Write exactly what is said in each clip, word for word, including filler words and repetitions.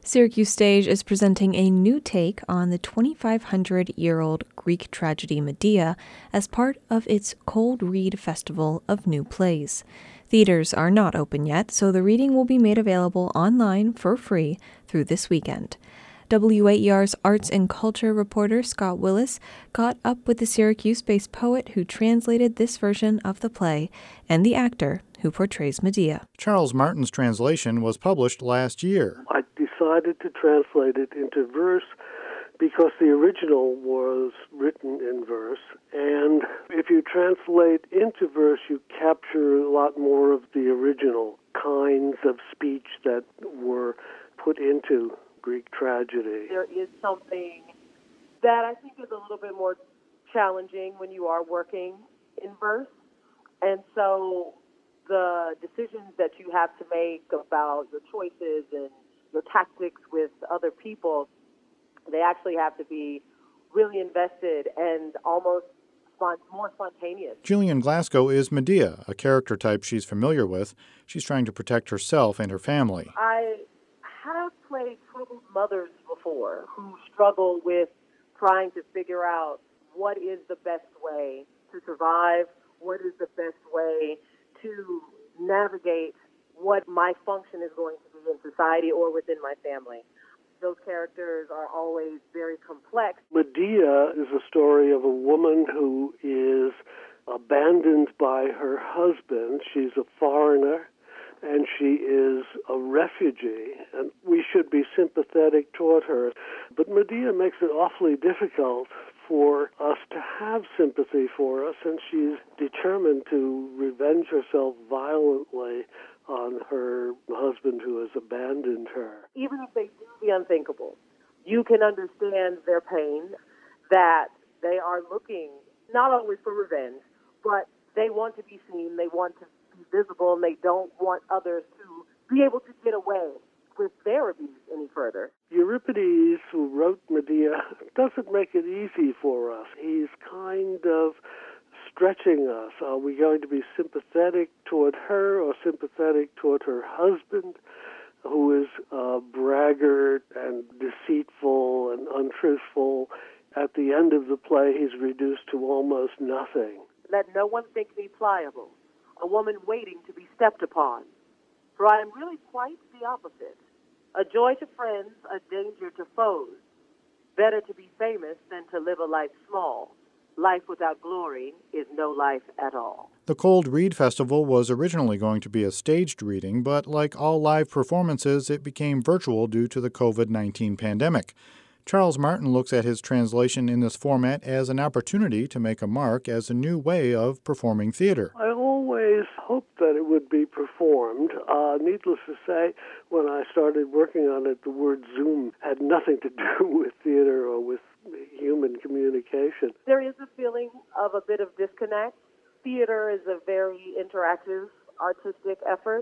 Syracuse Stage is presenting a new take on the twenty-five hundred year old Greek tragedy Medea as part of its Cold Read Festival of New Plays. Theaters are not open yet, so the reading will be made available online for free through this weekend. W A E R's arts and culture reporter Scott Willis caught up with the Syracuse-based poet who translated this version of the play and the actor who portrays Medea. Charles Martin's translation was published last year. I decided to translate it into verse because the original was written in verse, and if you translate into verse, you capture a lot more of the original kinds of speech that were put into Greek tragedy. There is something that I think is a little bit more challenging when you are working in verse, and so the decisions that you have to make about your choices and your tactics with other people, they actually have to be really invested and almost spont- more spontaneous. Gillian Glasgow is Medea, a character type she's familiar with. She's trying to protect herself and her family. I have played troubled mothers before who struggle with trying to figure out what is the best way to survive, what is the best way to navigate what my function is going to be in society or within my family. Those characters are always very complex. Medea is a story of a woman who is abandoned by her husband. She's a foreigner, and she is a refugee, and we should be sympathetic toward her. But Medea makes it awfully difficult for us to have sympathy for us, and she's determined to revenge herself violently on her husband who has abandoned her. Even if they do the unthinkable, you can understand their pain, that they are looking not always for revenge, but they want to be seen, they want to be visible, and they don't want others to be able to get away with their abuse any further. Euripides, who wrote Medea, doesn't make it easy for us. He's kind of stretching us. Are we going to be sympathetic toward her or sympathetic toward her husband, who is a braggart and deceitful and untruthful? At the end of the play, he's reduced to almost nothing. Let no one think me pliable, a woman waiting to be stepped upon. For I am really quite the opposite, a joy to friends, a danger to foes. Better to be famous than to live a life small. Life without glory is no life at all. The Cold Read Festival was originally going to be a staged reading, but like all live performances, it became virtual due to the covid nineteen pandemic. Charles Martin looks at his translation in this format as an opportunity to make a mark as a new way of performing theater. I always hoped that it would be performed. Uh, needless to say, when I started working on it, the word Zoom had nothing to do with theater or with human communication. There is a feeling of a bit of disconnect. Theater is a very interactive, artistic effort,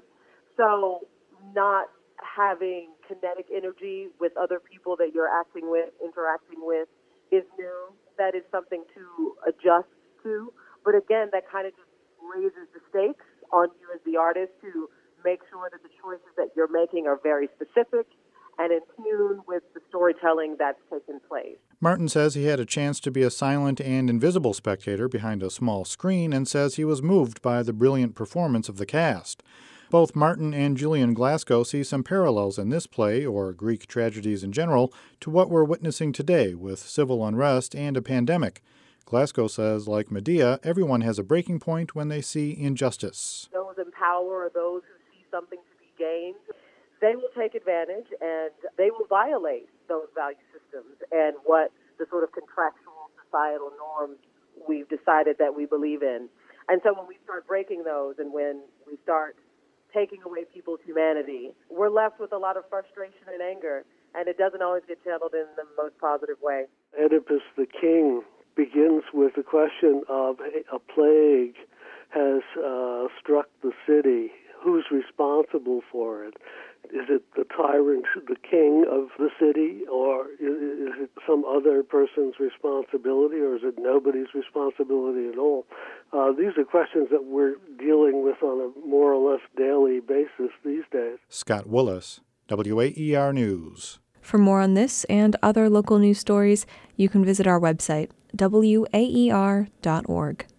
so not having kinetic energy with other people that you're acting with, interacting with, is new. That is something to adjust to. But again, that kind of just raises the stakes on you as the artist to make sure that the choices that you're making are very specific and in tune with the storytelling that's taken place. Martin says he had a chance to be a silent and invisible spectator behind a small screen and says he was moved by the brilliant performance of the cast. Both Martin and Gillian Glasgow see some parallels in this play, or Greek tragedies in general, to what we're witnessing today with civil unrest and a pandemic. Glasgow says, like Medea, everyone has a breaking point when they see injustice. Those in power or those who see something to be gained, they will take advantage and they will violate those value systems and what the sort of contractual societal norms we've decided that we believe in. And so when we start breaking those and when we start taking away people's humanity, we're left with a lot of frustration and anger, and it doesn't always get channeled in the most positive way. Oedipus the king begins with the question of a plague has uh, struck the city. Who's responsible for it? Is it the tyrant, the king of the city, or is it some other person's responsibility, or is it nobody's responsibility at all? Uh, these are questions that we're dealing with on a more or less daily basis these days. Scott Willis, W A E R News. For more on this and other local news stories, you can visit our website, W A E R dot org.